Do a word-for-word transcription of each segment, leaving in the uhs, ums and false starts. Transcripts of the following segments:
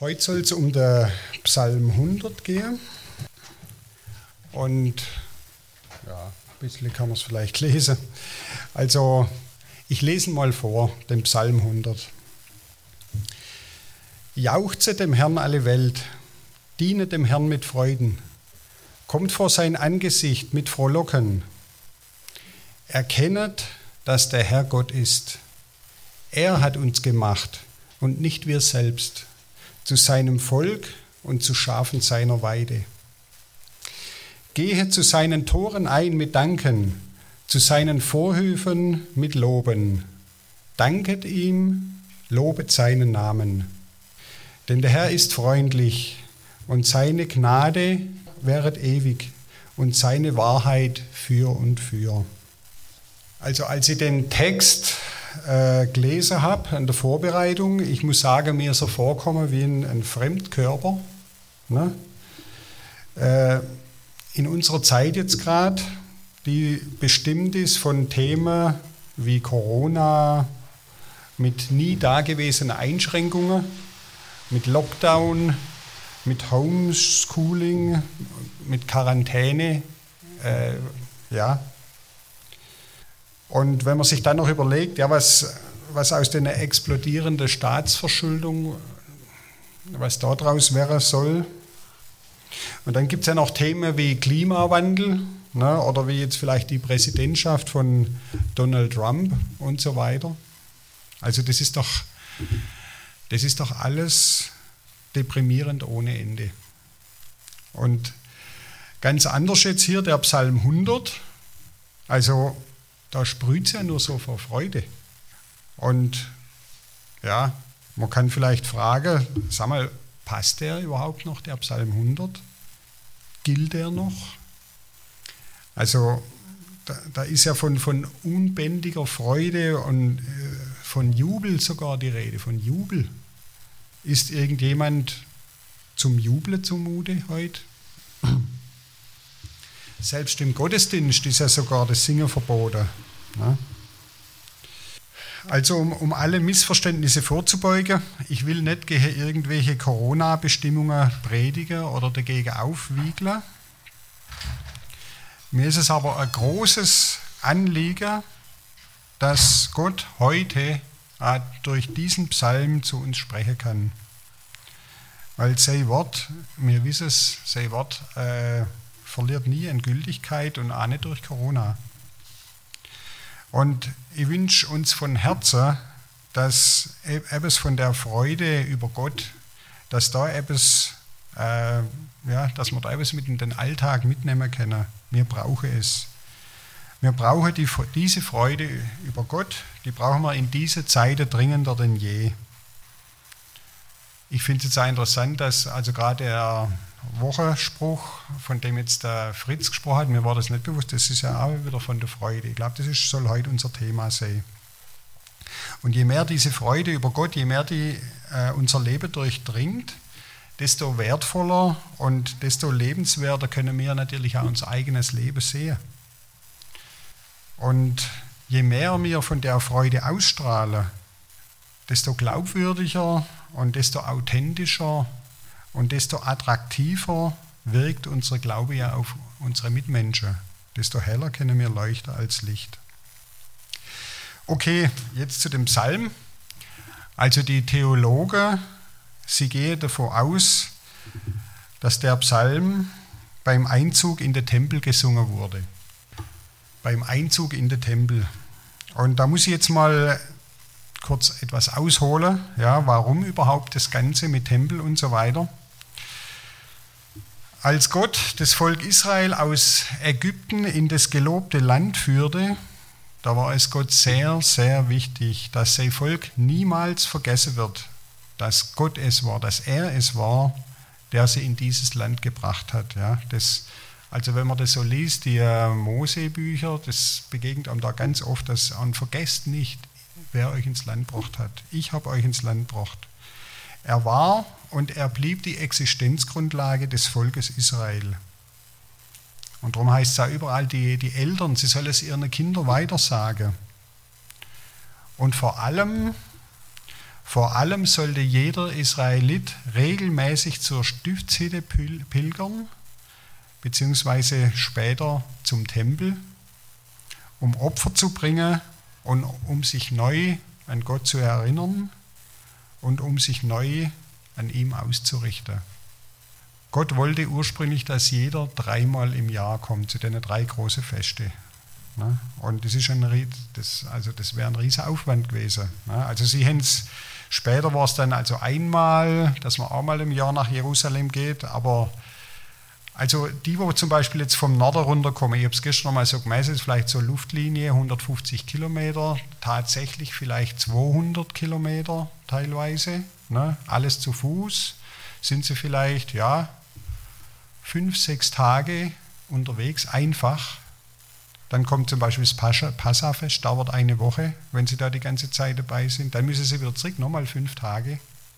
Heute soll es um den Psalm hundert gehen. Und ja, ein bisschen kann man es vielleicht lesen. Also, ich lese mal vor, den Psalm hundert. Jauchze dem Herrn alle Welt, diene dem Herrn mit Freuden, kommt vor sein Angesicht mit Frohlocken. Erkennet, dass der Herr Gott ist. Er hat uns gemacht und nicht wir selbst, zu seinem Volk und zu Schafen seiner Weide. Gehe zu seinen Toren ein mit Danken, zu seinen Vorhöfen mit Loben. Danket ihm, lobet seinen Namen. Denn der Herr ist freundlich und seine Gnade währet ewig und seine Wahrheit für und für. Also als ich den Text äh, gelesen habe in der Vorbereitung, ich muss sagen, mir ist er vorgekommen wie ein, ein Fremdkörper. Ne? Äh, in unserer Zeit jetzt gerade, die bestimmt ist von Themen wie Corona, mit nie dagewesenen Einschränkungen, mit Lockdown, mit Homeschooling, mit Quarantäne, äh, ja. Und wenn man sich dann noch überlegt, ja, was, was aus der explodierenden Staatsverschuldung, was daraus werden soll. Und dann gibt es ja noch Themen wie Klimawandel, ne, oder wie jetzt vielleicht die Präsidentschaft von Donald Trump und so weiter. Also das ist doch, das ist doch alles deprimierend ohne Ende. Und ganz anders jetzt hier der Psalm hundert, also da sprüht es ja nur so vor Freude. Und ja, man kann vielleicht fragen, sag mal, passt der überhaupt noch, der Psalm hundert? Gilt der noch? Also da, da ist ja von, von unbändiger Freude und äh, von Jubel sogar die Rede, von Jubel. Ist irgendjemand zum Jubeln zumute heute? Selbst im Gottesdienst ist ja sogar das Singen verboten. Ne? Also um, um alle Missverständnisse vorzubeugen, ich will nicht gegen irgendwelche Corona-Bestimmungen predigen oder dagegen aufwiegeln. Mir ist es aber ein großes Anliegen, dass Gott heute auch durch diesen Psalm zu uns sprechen kann. Weil sein Wort, wir wissen es, sein Wort äh, verliert nie an Gültigkeit und auch nicht durch Corona. Und ich wünsche uns von Herzen, dass etwas von der Freude über Gott, dass da etwas, äh, ja, dass wir da etwas mit in den Alltag mitnehmen können. Wir brauchen es. Wir brauchen die, diese Freude über Gott, die brauchen wir in diese Zeiten dringender denn je. Ich finde es jetzt auch interessant, dass also gerade der Wochenspruch, von dem jetzt der Fritz gesprochen hat, mir war das nicht bewusst, das ist ja auch wieder von der Freude. Ich glaube, das ist, soll heute unser Thema sein. Und je mehr diese Freude über Gott, je mehr die äh, unser Leben durchdringt, desto wertvoller und desto lebenswerter können wir natürlich auch unser eigenes Leben sehen. Und je mehr wir von der Freude ausstrahlen, desto glaubwürdiger und desto authentischer und desto attraktiver wirkt unser Glaube ja auf unsere Mitmenschen. Desto heller können wir leuchten als Licht. Okay, jetzt zu dem Psalm. Also die Theologen, sie gehen davon aus, dass der Psalm beim Einzug in den Tempel gesungen wurde. Beim Einzug in den Tempel. Und da muss ich jetzt mal kurz etwas ausholen, ja, warum überhaupt das Ganze mit Tempel und so weiter. Als Gott das Volk Israel aus Ägypten in das gelobte Land führte, da war es Gott sehr, sehr wichtig, dass sein Volk niemals vergessen wird, dass Gott es war, dass er es war, der sie in dieses Land gebracht hat. Ja, das, also wenn man das so liest, die Mose-Bücher, das begegnet einem da ganz oft, dass man vergesst nicht, wer euch ins Land gebracht hat. Ich habe euch ins Land gebracht. Er war und er blieb die Existenzgrundlage des Volkes Israel. Und darum heißt es auch überall, die, die Eltern, sie sollen es ihren Kindern weitersagen. Und vor allem Vor allem sollte jeder Israelit regelmäßig zur Stiftshütte pilgern, beziehungsweise später zum Tempel, um Opfer zu bringen und um sich neu an Gott zu erinnern und um sich neu an ihm auszurichten. Gott wollte ursprünglich, dass jeder dreimal im Jahr kommt, zu den drei großen Feste. Und das ist ein, das, also das wäre ein riesiger Aufwand gewesen. Also sie haben es, später war es dann also einmal, dass man auch mal im Jahr nach Jerusalem geht, aber also die, wo zum Beispiel jetzt vom Norden runterkommen, ich habe es gestern noch mal so gemessen, ist vielleicht so Luftlinie, hundertfünfzig Kilometer, tatsächlich vielleicht zweihundert Kilometer teilweise, ne? Alles zu Fuß, sind sie vielleicht, ja, fünf, sechs Tage unterwegs, einfach. Dann kommt zum Beispiel das Passafest, dauert eine Woche, wenn sie da die ganze Zeit dabei sind. Dann müssen sie wieder zurück, nochmal fünf Tage.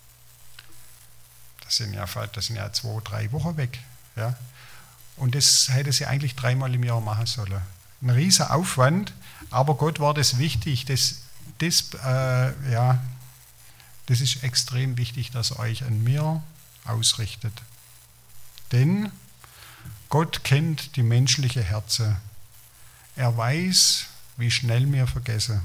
Das sind ja, das sind ja zwei, drei Wochen weg. Ja. Und das hätte sie eigentlich dreimal im Jahr machen sollen. Ein riesiger Aufwand, aber Gott war das wichtig. Das, das, äh, ja, das ist extrem wichtig, dass ihr euch an mir ausrichtet. Denn Gott kennt die menschliche Herzen. Er weiß, wie schnell wir vergessen.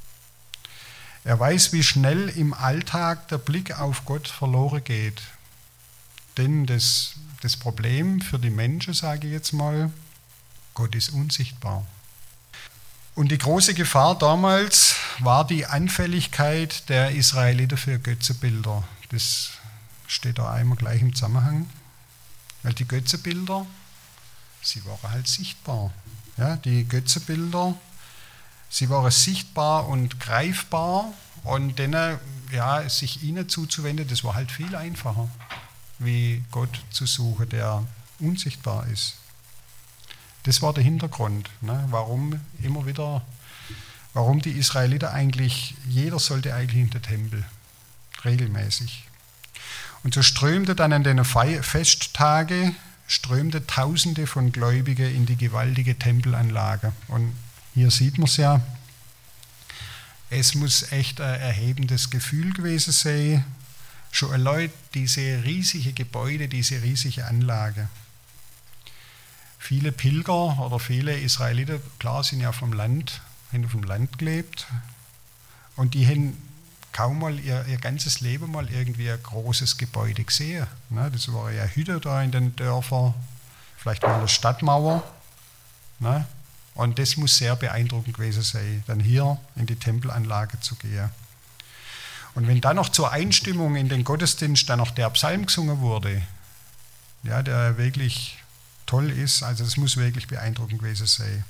Er weiß, wie schnell im Alltag der Blick auf Gott verloren geht. Denn das, das Problem für die Menschen, sage ich jetzt mal, Gott ist unsichtbar. Und die große Gefahr damals war die Anfälligkeit der Israeliten für Götzenbilder. Das steht da einmal gleich im Zusammenhang. Weil die Götzenbilder, sie waren halt sichtbar. Ja, die Götzenbilder, sie waren sichtbar und greifbar und denen, ja, sich ihnen zuzuwenden, das war halt viel einfacher, wie Gott zu suchen, der unsichtbar ist. Das war der Hintergrund, ne, warum immer wieder, warum die Israeliten eigentlich, jeder sollte eigentlich in den Tempel, regelmäßig. Und so strömte dann an den Festtage, strömte Tausende von Gläubigen in die gewaltige Tempelanlage. Und hier sieht man es ja, es muss echt ein erhebendes Gefühl gewesen sein, schon allein diese riesige Gebäude, diese riesige Anlage. Viele Pilger oder viele Israeliten, klar, sind ja vom Land, haben auf dem Land gelebt und die haben kaum mal ihr, ihr ganzes Leben mal irgendwie ein großes Gebäude gesehen. Ne? Das war ja Hütte da in den Dörfern, vielleicht mal eine Stadtmauer. Ne? Und das muss sehr beeindruckend gewesen sein, dann hier in die Tempelanlage zu gehen. Und wenn dann noch zur Einstimmung in den Gottesdienst dann noch der Psalm gesungen wurde, ja, der wirklich toll ist, also das muss wirklich beeindruckend gewesen sein.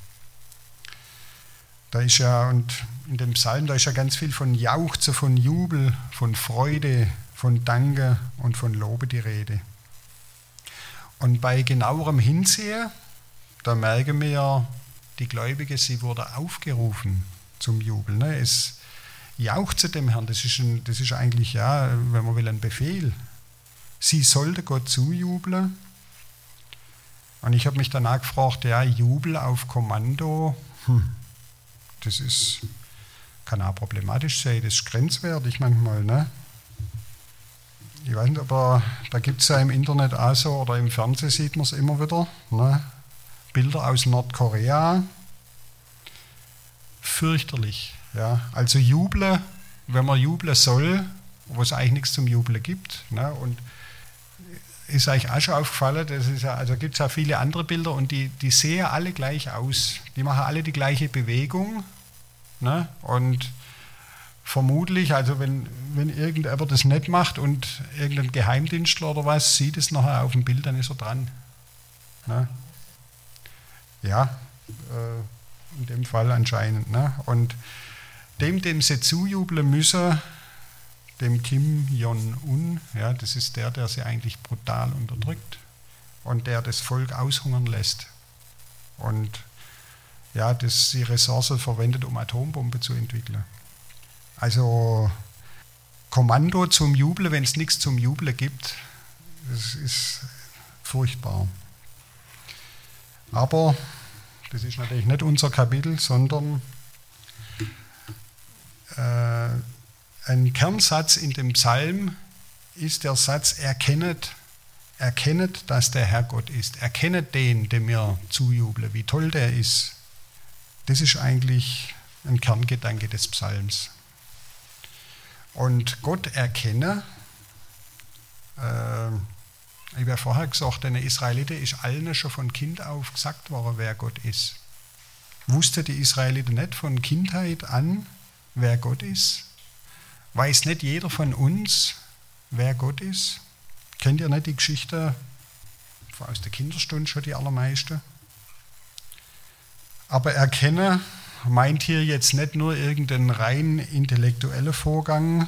Da ist ja, und in dem Psalm, da ist ja ganz viel von Jauchzen, von Jubel, von Freude, von Danke und von Lobe die Rede. Und bei genauerem Hinsehen, da merken wir, die Gläubigen, sie wurden aufgerufen zum Jubel. Ne? Es jauchze dem Herrn, das ist, ein, das ist eigentlich, ja, wenn man will, ein Befehl. Sie sollte Gott zujubeln. Und ich habe mich danach gefragt, ja, Jubel auf Kommando, hm. Das ist, kann auch problematisch sein, das ist grenzwertig manchmal. Ne? Ich weiß nicht, aber da gibt es ja im Internet auch so, oder im Fernsehen sieht man es immer wieder, ne? Bilder aus Nordkorea. Fürchterlich. Ja? Also jubeln, wenn man jubeln soll, wo es eigentlich nichts zum Jubeln gibt. Ne? Und ist euch auch schon aufgefallen, das ist ja, also gibt es ja viele andere Bilder und die, die sehen alle gleich aus. Die machen alle die gleiche Bewegung. Ne? Und vermutlich, also wenn, wenn irgendjemand das nicht macht und irgendein Geheimdienstler oder was sieht es nachher auf dem Bild, dann ist er dran. Ne? Ja, äh, in dem Fall anscheinend. Ne? Und dem, dem sie zujubeln müssen, dem Kim Jong-un, ja, das ist der, der sie eigentlich brutal unterdrückt und der das Volk aushungern lässt und ja, das die Ressourcen verwendet, um Atombomben zu entwickeln. Also Kommando zum Jubeln, wenn es nichts zum Jubeln gibt, das ist furchtbar. Aber das ist natürlich nicht unser Kapitel, sondern äh, Ein Kernsatz in dem Psalm ist der Satz, erkennet, erkennet, dass der Herr Gott ist. Erkennet den, dem ihr zujuble, wie toll der ist. Das ist eigentlich ein Kerngedanke des Psalms. Und Gott erkennen, äh, ich habe ja vorher gesagt, den Israeliten ist allen schon von Kind auf gesagt worden, wer Gott ist. Wusste die Israeliten nicht von Kindheit an, wer Gott ist? Weiß nicht jeder von uns, wer Gott ist? Kennt ihr nicht die Geschichte aus der Kinderstunde schon, die allermeiste? Aber erkennen meint hier jetzt nicht nur irgendeinen rein intellektuellen Vorgang.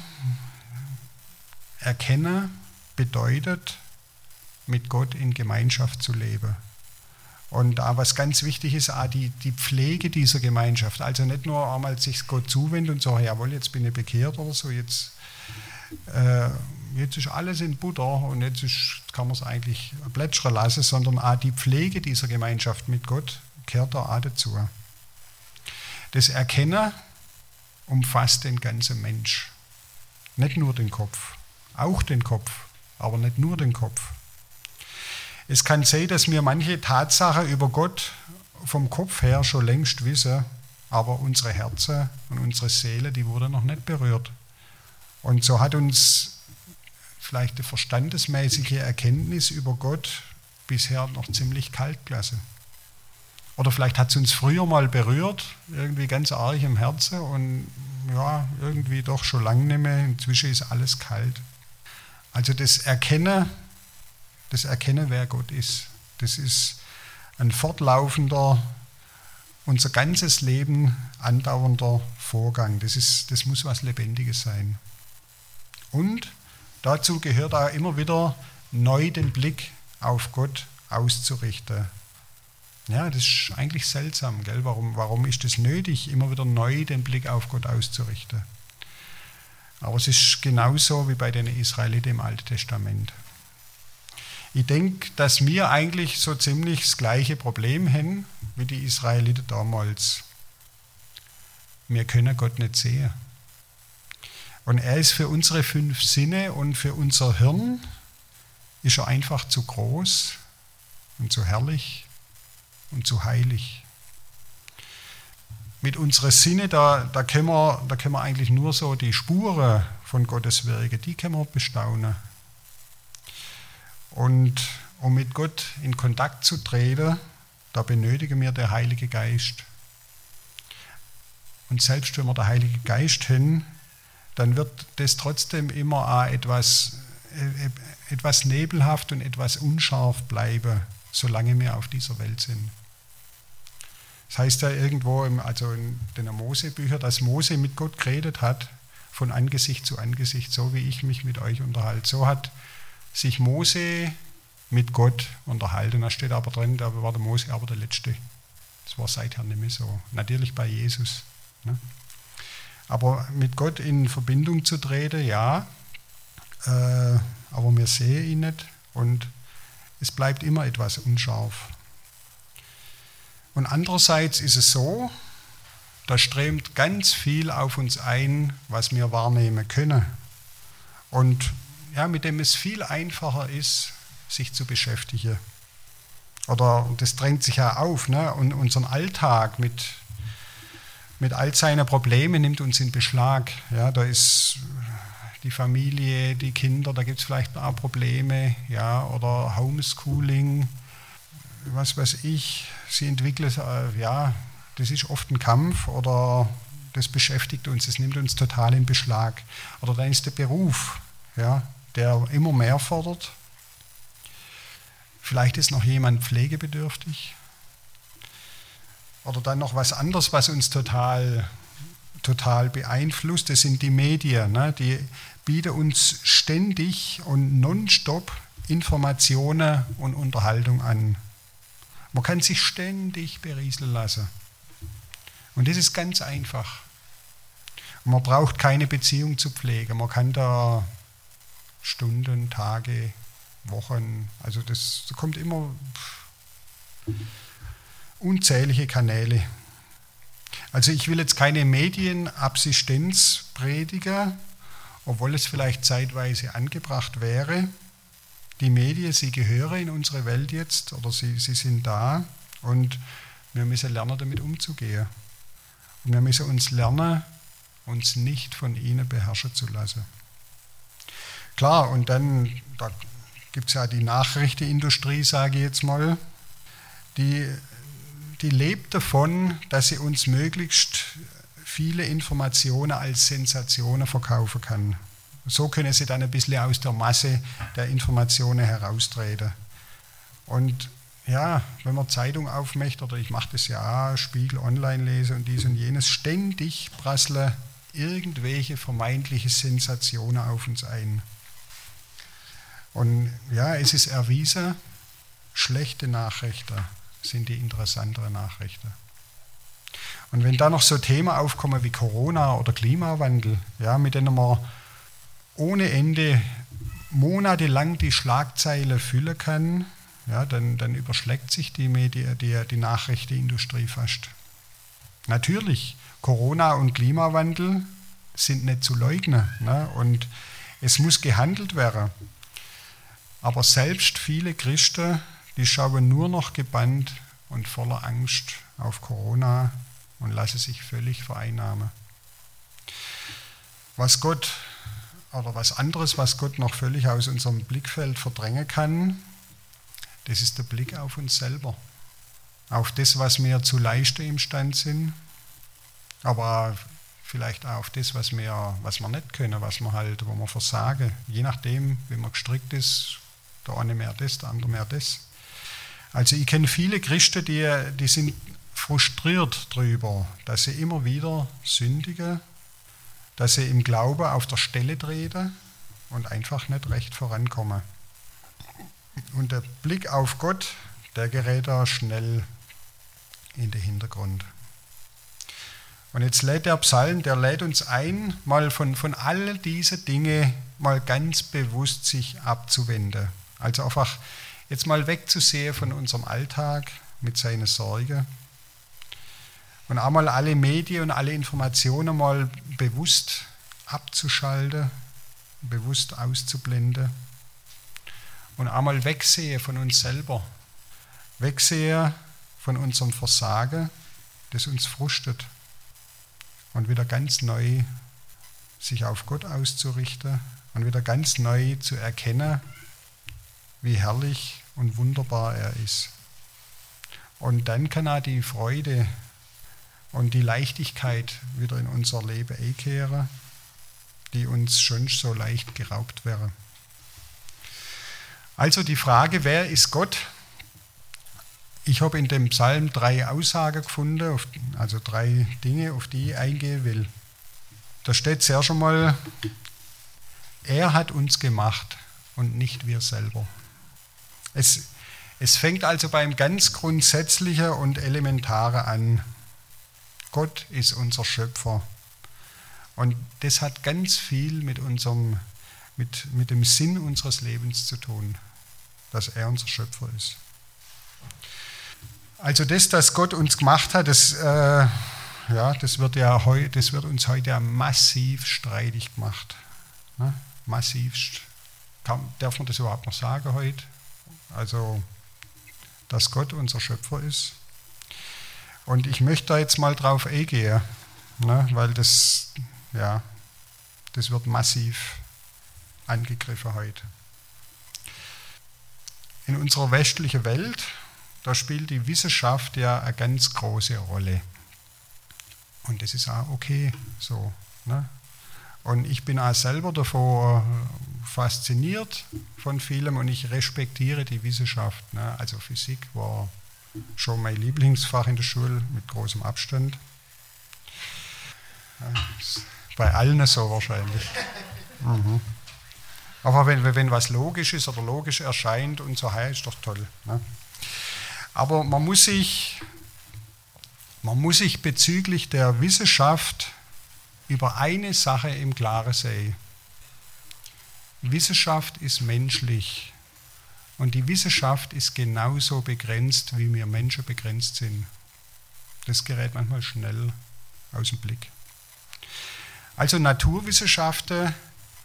Erkennen bedeutet, mit Gott in Gemeinschaft zu leben. Und da was ganz wichtig ist, auch die, die Pflege dieser Gemeinschaft. Also nicht nur einmal sich Gott zuwenden und sagen, jawohl, jetzt bin ich bekehrt oder so, jetzt, äh, jetzt ist alles in Butter und jetzt ist, kann man es eigentlich plätschern lassen, sondern auch die Pflege dieser Gemeinschaft mit Gott gehört da auch dazu. Das Erkennen umfasst den ganzen Mensch. Nicht nur den Kopf, auch den Kopf, aber nicht nur den Kopf. Es kann sein, dass wir manche Tatsachen über Gott vom Kopf her schon längst wissen, aber unsere Herzen und unsere Seele, die wurde noch nicht berührt. Und so hat uns vielleicht die verstandesmäßige Erkenntnis über Gott bisher noch ziemlich kalt gelassen. Oder vielleicht hat es uns früher mal berührt, irgendwie ganz arg im Herzen und ja, irgendwie doch schon lange nicht mehr. Inzwischen ist alles kalt. Also das Erkennen, das Erkennen, wer Gott ist, das ist ein fortlaufender, unser ganzes Leben andauernder Vorgang. Das ist, das muss was Lebendiges sein. Und dazu gehört auch immer wieder neu den Blick auf Gott auszurichten. Ja, das ist eigentlich seltsam, gell? Warum, warum ist es nötig, immer wieder neu den Blick auf Gott auszurichten? Aber es ist genauso wie bei den Israeliten im Alten Testament. Ich denke, dass wir eigentlich so ziemlich das gleiche Problem haben wie die Israeliten damals. Wir können Gott nicht sehen. Und er ist für unsere fünf Sinne und für unser Hirn ist er einfach zu groß und zu herrlich und zu heilig. Mit unseren Sinne, da, da, können wir, da können wir eigentlich nur so die Spuren von Gottes Werke, die können wir bestaunen. Und um mit Gott in Kontakt zu treten, da benötigen wir den Heiligen Geist. Und selbst wenn wir den Heiligen Geist haben, dann wird das trotzdem immer auch etwas, etwas nebelhaft und etwas unscharf bleiben, solange wir auf dieser Welt sind. Das heißt ja irgendwo, im, also in den Mose-Büchern, dass Mose mit Gott geredet hat, von Angesicht zu Angesicht, so wie ich mich mit euch unterhalte. So hat sich Mose mit Gott unterhalten. Da steht aber drin, da war der Mose aber der Letzte. Das war seither nicht mehr so. Natürlich bei Jesus. Ne? Aber mit Gott in Verbindung zu treten, ja, äh, aber wir sehen ihn nicht und es bleibt immer etwas unscharf. Und andererseits ist es so, da strömt ganz viel auf uns ein, was wir wahrnehmen können. Und ja, mit dem es viel einfacher ist, sich zu beschäftigen. Oder das drängt sich ja auf, ne? Und unseren Alltag mit, mit all seinen Problemen nimmt uns in Beschlag. Ja, da ist die Familie, die Kinder, da gibt es vielleicht auch Probleme, ja, oder Homeschooling, was weiß ich, sie entwickeln, äh, ja, das ist oft ein Kampf oder das beschäftigt uns, das nimmt uns total in Beschlag. Oder dann ist der Beruf, ja, der immer mehr fordert. Vielleicht ist noch jemand pflegebedürftig. Oder dann noch was anderes, was uns total, total beeinflusst, das sind die Medien. Ne? Die bieten uns ständig und nonstop Informationen und Unterhaltung an. Man kann sich ständig berieseln lassen. Und das ist ganz einfach. Und man braucht keine Beziehung zu pflegen. Man kann da Stunden, Tage, Wochen, also das kommt immer unzählige Kanäle. Also ich will jetzt keine Medienassistenz predigen, obwohl es vielleicht zeitweise angebracht wäre. Die Medien, sie gehören in unsere Welt jetzt oder sie, sie sind da und wir müssen lernen, damit umzugehen. Und wir müssen uns lernen, uns nicht von ihnen beherrschen zu lassen. Klar, und dann da gibt es ja die Nachrichtenindustrie, sage ich jetzt mal, die, die lebt davon, dass sie uns möglichst viele Informationen als Sensationen verkaufen kann. So können sie dann ein bisschen aus der Masse der Informationen heraustreten. Und ja, wenn man Zeitung aufmacht, oder ich mache das ja auch, Spiegel online lese und dies und jenes, ständig prasseln irgendwelche vermeintliche Sensationen auf uns ein. Und ja, es ist erwiesen, schlechte Nachrichten sind die interessanteren Nachrichten. Und wenn da noch so Themen aufkommen wie Corona oder Klimawandel, ja, mit denen man ohne Ende monatelang die Schlagzeile füllen kann, ja, dann, dann überschlägt sich die, Medien, die, die Nachrichtenindustrie fast. Natürlich, Corona und Klimawandel sind nicht zu leugnen, ne, und es muss gehandelt werden. Aber selbst viele Christen, die schauen nur noch gebannt und voller Angst auf Corona und lassen sich völlig vereinnahmen. Was Gott, oder was anderes, was Gott noch völlig aus unserem Blickfeld verdrängen kann, das ist der Blick auf uns selber. Auf das, was wir zu leisten imstande sind, aber vielleicht auch auf das, was wir, was wir nicht können, was wir halt, wo wir versagen, je nachdem, wie man gestrickt ist, der eine mehr das, der andere mehr das. Also ich kenne viele Christen, die, die sind frustriert darüber, dass sie immer wieder sündigen, dass sie im Glauben auf der Stelle treten und einfach nicht recht vorankommen. Und der Blick auf Gott, der gerät da schnell in den Hintergrund. Und jetzt lädt der Psalm, der lädt uns ein, mal von, von all diesen Dingen mal ganz bewusst sich abzuwenden. Also einfach jetzt mal wegzusehen von unserem Alltag mit seinen Sorgen und einmal alle Medien und alle Informationen mal bewusst abzuschalten, bewusst auszublenden und einmal wegsehen von uns selber, wegsehen von unserem Versagen, das uns frustet und wieder ganz neu sich auf Gott auszurichten und wieder ganz neu zu erkennen, wie herrlich und wunderbar er ist. Und dann kann auch die Freude und die Leichtigkeit wieder in unser Leben einkehren, die uns schon so leicht geraubt wäre. Also die Frage, wer ist Gott? Ich habe in dem Psalm drei Aussagen gefunden, also drei Dinge, auf die ich eingehen will. Da steht zuerst einmal, er hat uns gemacht und nicht wir selber. Es, es fängt also beim ganz Grundsätzlichen und Elementaren an. Gott ist unser Schöpfer. Und das hat ganz viel mit, unserem, mit, mit dem Sinn unseres Lebens zu tun, dass er unser Schöpfer ist. Also das, dass Gott uns gemacht hat, das, äh, ja, das, wird, ja heu, das wird uns heute ja massiv streitig gemacht. Ne? Massivst. Kann, darf man das überhaupt noch sagen heute? Also, dass Gott unser Schöpfer ist. Und ich möchte da jetzt mal drauf eingehen, ne, weil das, ja, das wird massiv angegriffen heute. In unserer westlichen Welt, da spielt die Wissenschaft ja eine ganz große Rolle. Und das ist auch okay so. Ne? Und ich bin auch selber davon fasziniert von vielem und ich respektiere die Wissenschaft. Ne? Also Physik war schon mein Lieblingsfach in der Schule mit großem Abstand. Ja, bei allen so wahrscheinlich. Mhm. Aber wenn, wenn was logisch ist oder logisch erscheint und so, ist doch toll. Ne? Aber man muss sich, man muss sich bezüglich der Wissenschaft über eine Sache im Klaren sein. Wissenschaft ist menschlich und die Wissenschaft ist genauso begrenzt, wie wir Menschen begrenzt sind. Das gerät manchmal schnell aus dem Blick. Also Naturwissenschaften,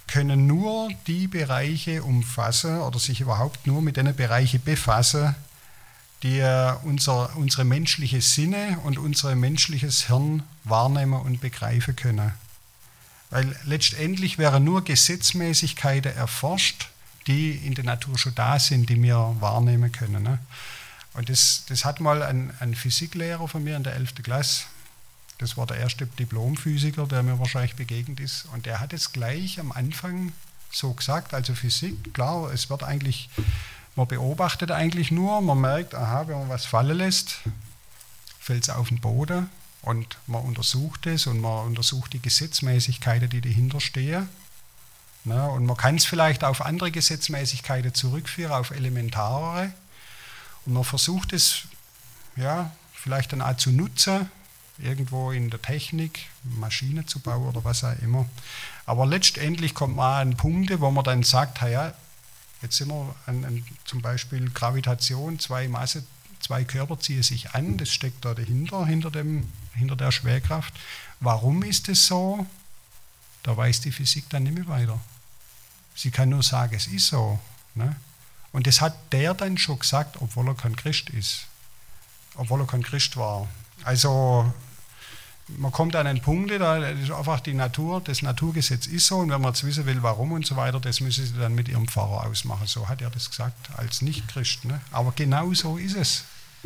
können nur die Bereiche umfassen oder sich überhaupt nur mit den Bereichen befassen, die unser, unsere menschliche Sinne und unser menschliches Hirn wahrnehmen und begreifen können. Weil letztendlich wären nur Gesetzmäßigkeiten erforscht, die in der Natur schon da sind, die wir wahrnehmen können. Ne? Und das, das hat mal ein, ein Physiklehrer von mir in der elften Klasse, das war der erste Diplomphysiker, der mir wahrscheinlich begegnet ist, und der hat es gleich am Anfang so gesagt, also Physik, klar, es wird eigentlich, man beobachtet eigentlich nur, man merkt, aha, wenn man was fallen lässt, fällt es auf den Boden und man untersucht es und man untersucht die Gesetzmäßigkeiten, die dahinter stehen. Na, und man kann es vielleicht auf andere Gesetzmäßigkeiten zurückführen, auf elementarere. Und man versucht es ja, vielleicht dann auch zu nutzen, irgendwo in der Technik, Maschinen zu bauen oder was auch immer. Aber letztendlich kommt man an Punkte, wo man dann sagt, ja, jetzt sind wir an, an zum Beispiel Gravitation, zwei Masse, zwei Körper ziehen sich an, das steckt da dahinter, hinter, dem, hinter der Schwerkraft. Warum ist es so? Da weiß die Physik dann nicht mehr weiter. Sie kann nur sagen, es ist so. Ne? Und das hat der dann schon gesagt, obwohl er kein Christ ist. Obwohl er kein Christ war. Also man kommt an einen Punkt, da ist einfach die Natur, das Naturgesetz ist so, und wenn man jetzt wissen will, warum und so weiter, das müssen sie dann mit ihrem Pfarrer ausmachen. So hat er das gesagt, als Nicht-Christ. Ne? Aber genau so ist es.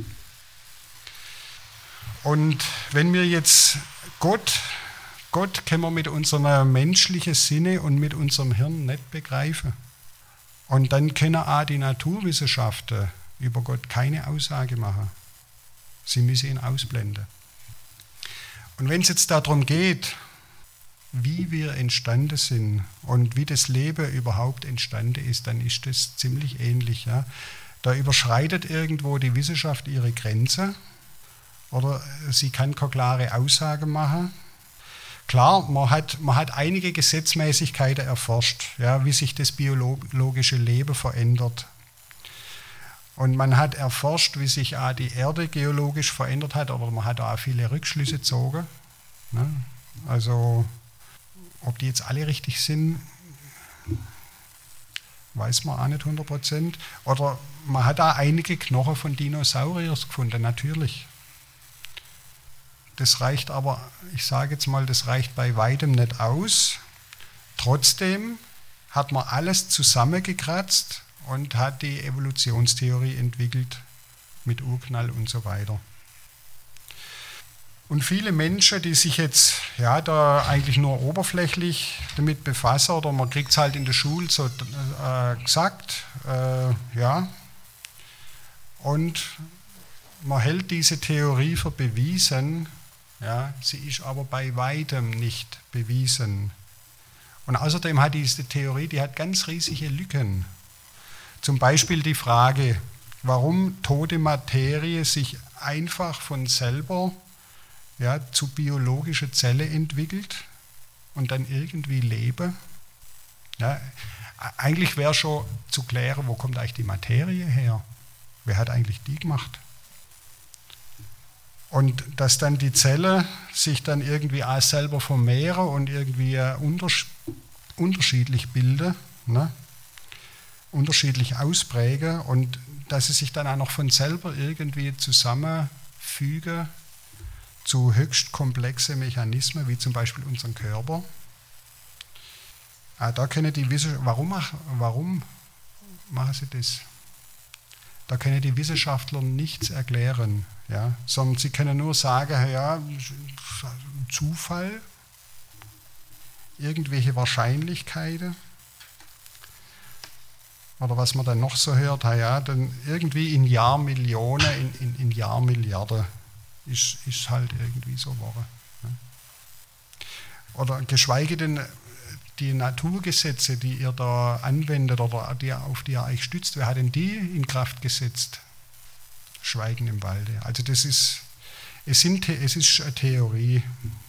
Und wenn wir jetzt Gott, Gott können wir mit unserem menschlichen Sinne und mit unserem Hirn nicht begreifen. Und dann können auch die Naturwissenschaften über Gott keine Aussage machen. Sie müssen ihn ausblenden. Und wenn es jetzt darum geht, wie wir entstanden sind und wie das Leben überhaupt entstanden ist, dann ist das ziemlich ähnlich. Ja? Da überschreitet irgendwo die Wissenschaft ihre Grenze oder sie kann keine klare Aussage machen. Klar, man hat, man hat einige Gesetzmäßigkeiten erforscht, ja, wie sich das biologische Leben verändert. Und man hat erforscht, wie sich auch die Erde geologisch verändert hat, oder man hat auch viele Rückschlüsse gezogen. Ne? Also, ob die jetzt alle richtig sind, weiß man auch nicht hundert Prozent. Oder man hat auch einige Knochen von Dinosauriern gefunden, natürlich. Das reicht aber, ich sage jetzt mal, das reicht bei weitem nicht aus. Trotzdem hat man alles zusammengekratzt und hat die Evolutionstheorie entwickelt mit Urknall und so weiter. Und viele Menschen, die sich jetzt ja, da eigentlich nur oberflächlich damit befassen, oder man kriegt es halt in der Schule so äh, gesagt, äh, ja, und man hält diese Theorie für bewiesen, ja, sie ist aber bei weitem nicht bewiesen. Und außerdem hat diese Theorie, die hat ganz riesige Lücken. Zum Beispiel die Frage, warum tote Materie sich einfach von selber ja, zu biologischer Zelle entwickelt und dann irgendwie lebe. Ja, eigentlich wäre schon zu klären, wo kommt eigentlich die Materie her? Wer hat eigentlich die gemacht? Und dass dann die Zelle sich dann irgendwie auch selber vermehren und irgendwie unters- unterschiedlich bilden, ne? unterschiedlich ausprägen und dass sie sich dann auch noch von selber irgendwie zusammenfügen zu höchst komplexen Mechanismen, wie zum Beispiel unseren Körper. Ah, da können die Wissenschaftler, warum, warum machen sie das? Da können die Wissenschaftler nichts erklären, ja, sondern sie können nur sagen, ja, Zufall, irgendwelche Wahrscheinlichkeiten, oder was man dann noch so hört, ja, dann irgendwie in Jahrmillionen, in, in, in Jahrmilliarden ist, ist halt irgendwie so geworden. Ne? Oder geschweige denn die Naturgesetze, die ihr da anwendet oder die, auf die ihr euch stützt, wer hat denn die in Kraft gesetzt? Schweigen im Walde. Also das ist, es, sind, es ist eine Theorie,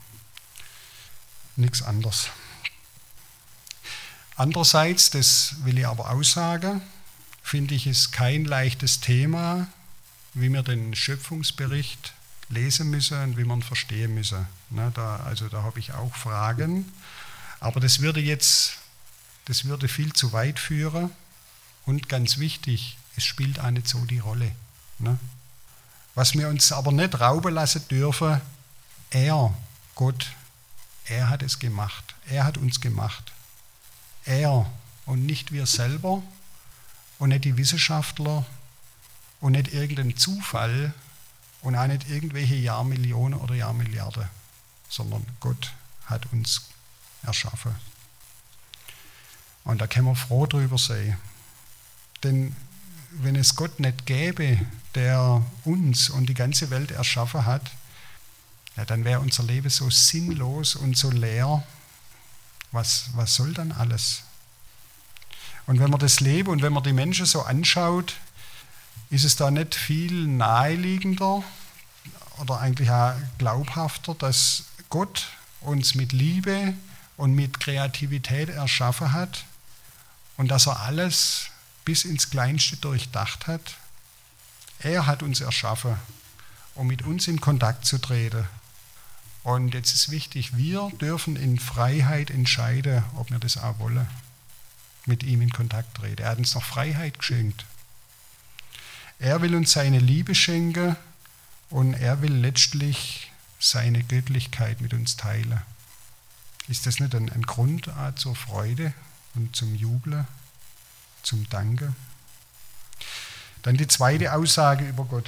nichts anderes. Andererseits, das will ich aber aussagen, finde ich es kein leichtes Thema, wie wir den Schöpfungsbericht lesen müssen und wie wir ihn verstehen müssen. Ne, da, also da habe ich auch Fragen. Aber das würde jetzt das würde viel zu weit führen. Und ganz wichtig, es spielt auch nicht so die Rolle. Ne? Was wir uns aber nicht rauben lassen dürfen, er, Gott, er hat es gemacht. Er hat uns gemacht. Er und nicht wir selber und nicht die Wissenschaftler und nicht irgendein Zufall und auch nicht irgendwelche Jahrmillionen oder Jahrmilliarden, sondern Gott hat uns erschaffen. Und da können wir froh drüber sein. Denn wenn es Gott nicht gäbe, der uns und die ganze Welt erschaffen hat, ja, dann wäre unser Leben so sinnlos und so leer. Was, was soll dann alles? Und wenn man das Leben und wenn man die Menschen so anschaut, ist es da nicht viel naheliegender oder eigentlich auch glaubhafter, dass Gott uns mit Liebe und mit Kreativität erschaffen hat und dass er alles bis ins Kleinste durchdacht hat. Er hat uns erschaffen, um mit uns in Kontakt zu treten. Und jetzt ist wichtig, wir dürfen in Freiheit entscheiden, ob wir das auch wollen, mit ihm in Kontakt treten. Er hat uns noch Freiheit geschenkt. Er will uns seine Liebe schenken und er will letztlich seine Göttlichkeit mit uns teilen. Ist das nicht ein, ein Grund auch zur Freude und zum Jubeln, zum Danken? Dann die zweite Aussage über Gott.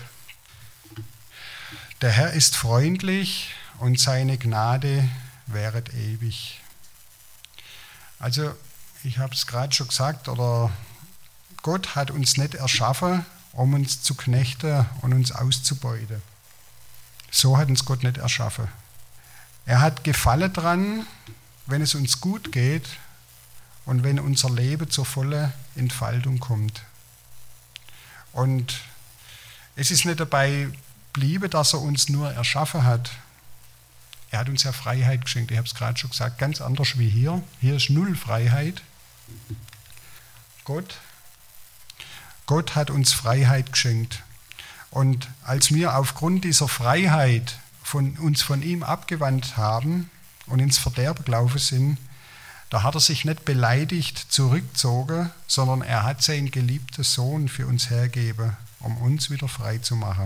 Der Herr ist freundlich und seine Gnade währet ewig. Also, ich habe es gerade schon gesagt, oder Gott hat uns nicht erschaffen, um uns zu knechten und uns auszubeuten. So hat uns Gott nicht erschaffen. Er hat Gefallen dran, wenn es uns gut geht und wenn unser Leben zur vollen Entfaltung kommt. Und es ist nicht dabei geblieben, dass er uns nur erschaffen hat. Er hat uns ja Freiheit geschenkt. Ich habe es gerade schon gesagt, ganz anders wie hier. Hier ist null Freiheit. Gott, Gott hat uns Freiheit geschenkt. Und als wir aufgrund dieser Freiheit von uns von ihm abgewandt haben und ins Verderben gelaufen sind, da hat er sich nicht beleidigt zurückgezogen, sondern er hat seinen geliebten Sohn für uns hergegeben, um uns wieder frei zu machen.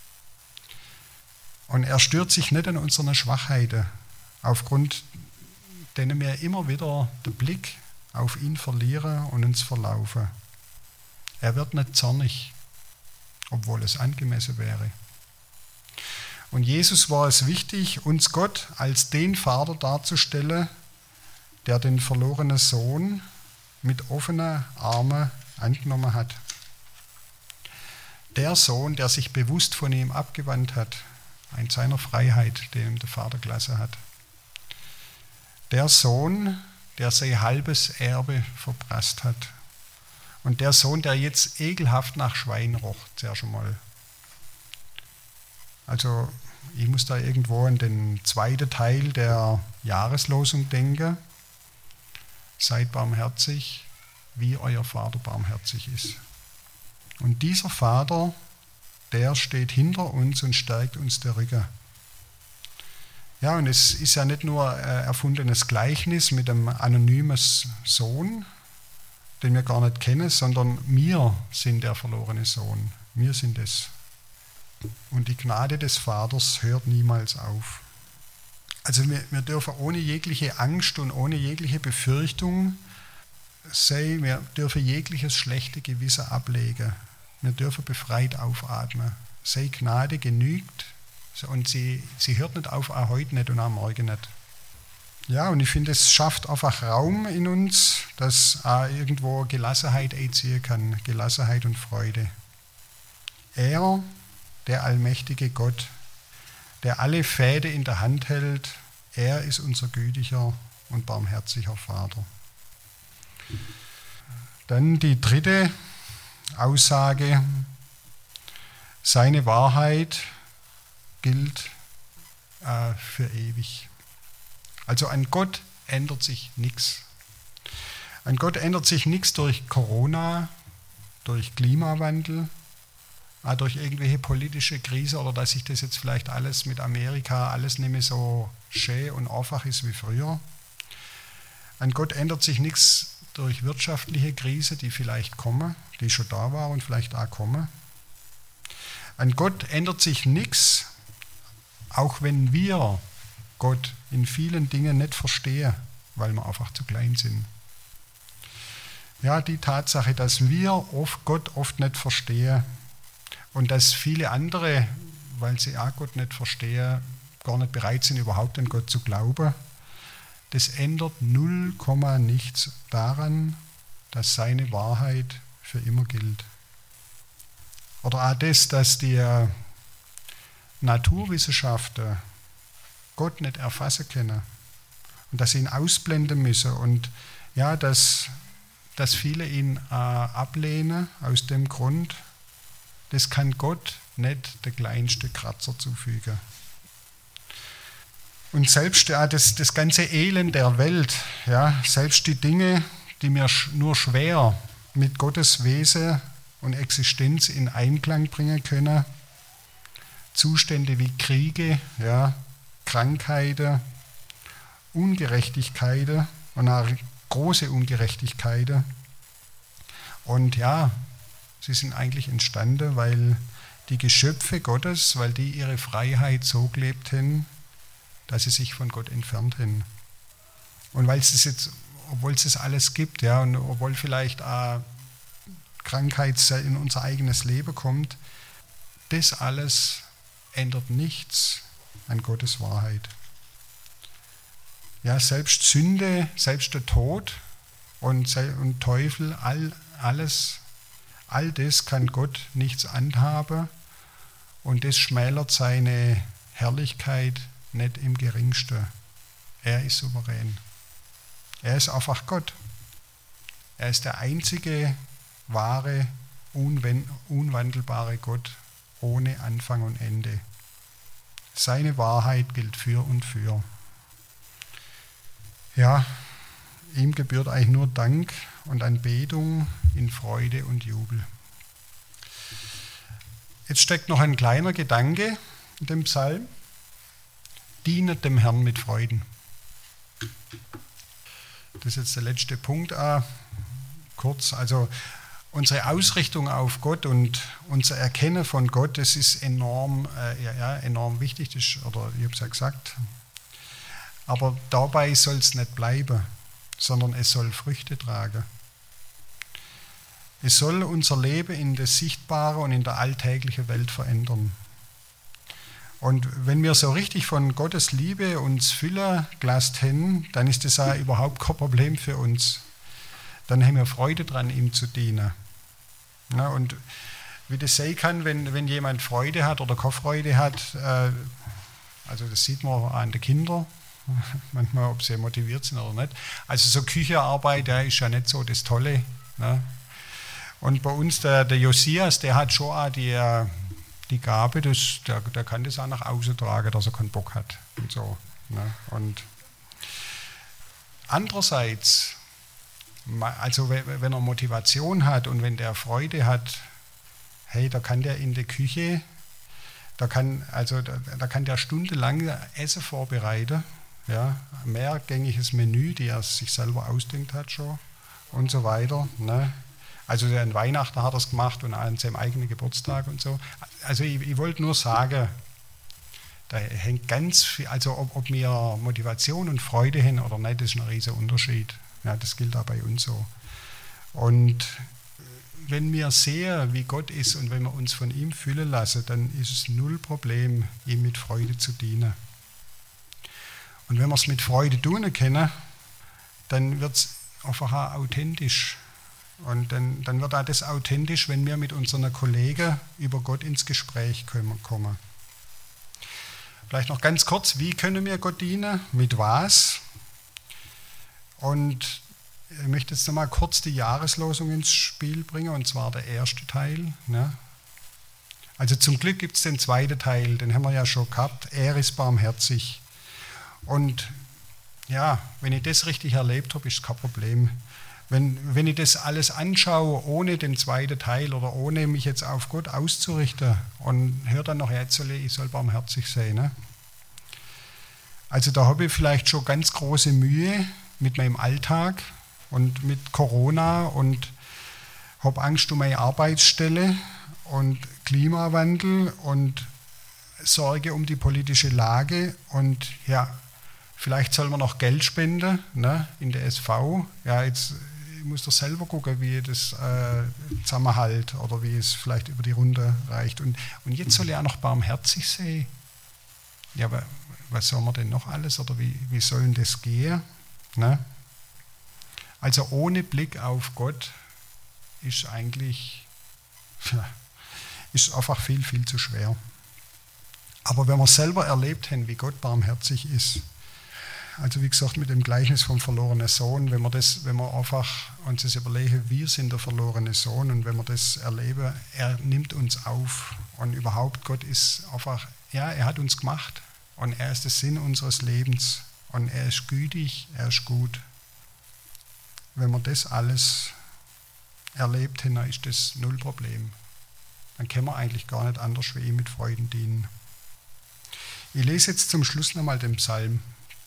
Und er stört sich nicht an unseren Schwachheiten, aufgrund denen wir immer wieder den Blick auf ihn verlieren und uns verlaufen. Er wird nicht zornig, obwohl es angemessen wäre. Und Jesus war es wichtig, uns Gott als den Vater darzustellen, der den verlorenen Sohn mit offenen Armen angenommen hat. Der Sohn, der sich bewusst von ihm abgewandt hat, in seiner Freiheit, den ihm der Vater gelassen hat. Der Sohn, der sein halbes Erbe verprasst hat. Und der Sohn, der jetzt ekelhaft nach Schwein roch, zuerst einmal. Also ich muss da irgendwo an den zweiten Teil der Jahreslosung denken. Seid barmherzig, wie euer Vater barmherzig ist. Und dieser Vater, der steht hinter uns und stärkt uns den Rücken. Ja, und es ist ja nicht nur ein erfundenes Gleichnis mit einem anonymen Sohn, den wir gar nicht kennen, sondern wir sind der verlorene Sohn. Wir sind es. Und die Gnade des Vaters hört niemals auf. Also wir, wir dürfen ohne jegliche Angst und ohne jegliche Befürchtung sein, wir dürfen jegliches schlechte Gewissen ablegen. Wir dürfen befreit aufatmen. Sei Gnade genügt und sie, sie hört nicht auf, auch heute nicht und auch morgen nicht. Ja, und ich finde, es schafft einfach Raum in uns, dass auch irgendwo Gelassenheit einziehen kann, Gelassenheit und Freude. Er, der allmächtige Gott, der alle Fäden in der Hand hält, er ist unser gütiger und barmherziger Vater. Dann die dritte Aussage, seine Wahrheit gilt äh, für ewig. Also an Gott ändert sich nichts. An Gott ändert sich nichts durch Corona, durch Klimawandel, auch durch irgendwelche politische Krise oder dass sich das jetzt vielleicht alles mit Amerika alles nicht mehr so schön und einfach ist wie früher. An Gott ändert sich nichts durch wirtschaftliche Krise, die vielleicht kommen, die schon da war und vielleicht auch kommen. An Gott ändert sich nichts, auch wenn wir Gott in vielen Dingen nicht verstehen, weil wir einfach zu klein sind. Ja, die Tatsache, dass wir oft Gott oft nicht verstehen und dass viele andere, weil sie auch Gott nicht verstehen, gar nicht bereit sind, überhaupt an Gott zu glauben, das ändert null Komma nichts daran, dass seine Wahrheit für immer gilt. Oder auch das, dass die Naturwissenschaften Gott nicht erfassen können und dass sie ihn ausblenden müssen und ja, dass, dass viele ihn äh, ablehnen aus dem Grund, das kann Gott nicht der kleinste Kratzer zufügen. Und selbst ja, das, das ganze Elend der Welt, ja, selbst die Dinge, die mir sch- nur schwer mit Gottes Wesen und Existenz in Einklang bringen können, Zustände wie Kriege, ja, Krankheiten, Ungerechtigkeiten und auch große Ungerechtigkeiten. Und ja, sie sind eigentlich entstanden, weil die Geschöpfe Gottes, weil die ihre Freiheit so gelebt haben, dass sie sich von Gott entfernt haben. Und weil es jetzt, obwohl es das alles gibt, ja, und obwohl vielleicht auch Krankheit in unser eigenes Leben kommt, das alles ändert nichts an Gottes Wahrheit. Ja, selbst Sünde, selbst der Tod und, und Teufel, all, alles, all das kann Gott nichts anhaben und das schmälert seine Herrlichkeit nicht im Geringsten. Er ist souverän. Er ist einfach Gott. Er ist der einzige wahre, unwandelbare Gott ohne Anfang und Ende. Seine Wahrheit gilt für und für. Ja, ihm gebührt eigentlich nur Dank und Anbetung in Freude und Jubel. Jetzt steckt noch ein kleiner Gedanke in dem Psalm. Dienet dem Herrn mit Freuden. Das ist jetzt der letzte Punkt. Ah, kurz, also unsere Ausrichtung auf Gott und unser Erkennen von Gott, das ist enorm, äh, ja, ja, enorm wichtig, das ist, oder ich habe es ja gesagt. Aber dabei soll es nicht bleiben, sondern es soll Früchte tragen. Es soll unser Leben in der sichtbaren und in der alltäglichen Welt verändern. Und wenn wir so richtig von Gottes Liebe uns füllen gelassen haben, dann ist das ja überhaupt kein Problem für uns. Dann haben wir Freude dran, ihm zu dienen. Ja, und wie das sein kann, wenn, wenn jemand Freude hat oder keine Freude hat, äh, also das sieht man an den Kindern, manchmal, ob sie motiviert sind oder nicht. Also so Küchenarbeit, ja, ist ja nicht so das Tolle. Ne? Und bei uns, der, der Josias, der hat schon auch die, die Gabe, das, der, der kann das auch nach außen tragen, dass er keinen Bock hat. Und so, ne? Und andererseits, also wenn er Motivation hat und wenn der Freude hat, hey, da kann der in der Küche, da kann, also, da, da kann der stundenlang Essen vorbereiten, ja, ein mehrgängiges Menü, die er sich selber ausdenkt hat schon und so weiter. Ne? Also an Weihnachten hat er es gemacht und an seinem eigenen Geburtstag und so. Also ich, ich wollte nur sagen, da hängt ganz viel, also ob, ob wir Motivation und Freude haben oder nicht, das ist ein riesiger Unterschied. Ja, das gilt auch bei uns so. Und wenn wir sehen, wie Gott ist und wenn wir uns von ihm füllen lassen, dann ist es null Problem, ihm mit Freude zu dienen. Und wenn wir es mit Freude tun können, dann wird es einfach auch authentisch. Und dann, dann wird auch das authentisch, wenn wir mit unseren Kollegen über Gott ins Gespräch kommen. Vielleicht noch ganz kurz, wie können wir Gott dienen? Mit was? Und ich möchte jetzt nochmal kurz die Jahreslosung ins Spiel bringen, und zwar der erste Teil. Ne? Also zum Glück gibt es den zweiten Teil, den haben wir ja schon gehabt. Er ist barmherzig. Und ja, wenn ich das richtig erlebt habe, ist kein Problem. Wenn, wenn ich das alles anschaue, ohne den zweiten Teil oder ohne mich jetzt auf Gott auszurichten und höre dann noch, jetzt soll ich, ich soll barmherzig sein. Ne? Also da habe ich vielleicht schon ganz große Mühe mit meinem Alltag, und mit Corona und habe Angst um meine Arbeitsstelle und Klimawandel und Sorge um die politische Lage und ja, vielleicht soll man noch Geld spenden, ne, in der S V. Ja, jetzt muss er selber gucken, wie das äh, zusammenhält oder wie es vielleicht über die Runde reicht. Und, und jetzt soll er auch noch barmherzig sein. Ja, aber was soll man denn noch alles oder wie, wie soll denn das gehen? Ne? Also ohne Blick auf Gott ist eigentlich ja, ist einfach viel, viel zu schwer. Aber wenn wir selber erlebt haben, wie Gott barmherzig ist, also wie gesagt mit dem Gleichnis vom verlorenen Sohn, wenn wir das, wenn wir einfach uns das überlegen, wir sind der verlorene Sohn und wenn wir das erleben, er nimmt uns auf und überhaupt Gott ist einfach, ja, er hat uns gemacht und er ist der Sinn unseres Lebens und er ist gütig, er ist gut. Wenn wir das alles erlebt haben, ist das null Problem. Dann können wir eigentlich gar nicht anders wie ihm mit Freuden dienen. Ich lese jetzt zum Schluss nochmal den Psalm.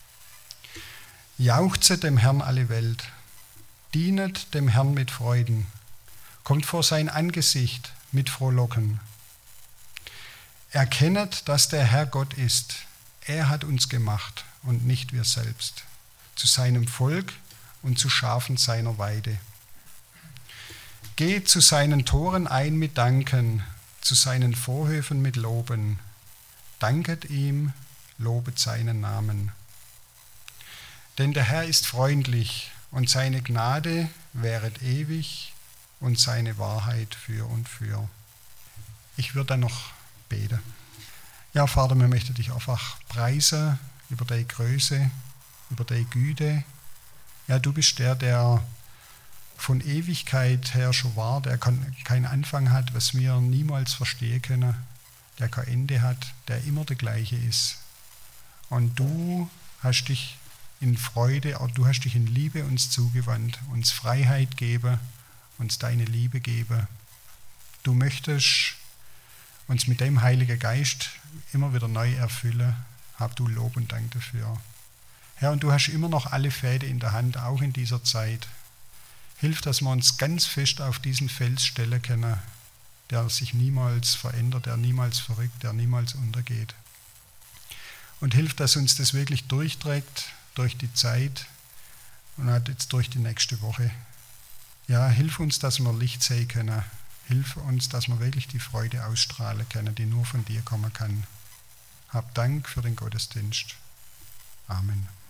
Jauchze dem Herrn alle Welt, dienet dem Herrn mit Freuden, kommt vor sein Angesicht mit Frohlocken. Erkennet, dass der Herr Gott ist, er hat uns gemacht und nicht wir selbst, zu seinem Volk und zu Schafen seiner Weide. Geht zu seinen Toren ein mit Danken, zu seinen Vorhöfen mit Loben, danket ihm, lobet seinen Namen. Denn der Herr ist freundlich und seine Gnade währet ewig und seine Wahrheit für und für. Ich würde dann noch beten. Ja, Vater, wir möchten dich einfach preisen über deine Größe, über deine Güte. Ja, du bist der, der von Ewigkeit her schon war, der keinen Anfang hat, was wir niemals verstehen können, der kein Ende hat, der immer der gleiche ist. Und du hast dich in Freude, du hast dich in Liebe uns zugewandt, uns Freiheit geben, uns deine Liebe geben. Du möchtest uns mit dem Heiligen Geist immer wieder neu erfüllen. Hab du Lob und Dank dafür. Herr, und du hast immer noch alle Fäden in der Hand, auch in dieser Zeit. Hilf, dass wir uns ganz fest auf diesen Fels stellen können, der sich niemals verändert, der niemals verrückt, der niemals untergeht. Und hilf, dass uns das wirklich durchträgt durch die Zeit und halt jetzt durch die nächste Woche. Ja, hilf uns, dass wir Licht sehen können. Hilf uns, dass wir wirklich die Freude ausstrahlen können, die nur von dir kommen kann. Hab Dank für den Gottesdienst. Amen.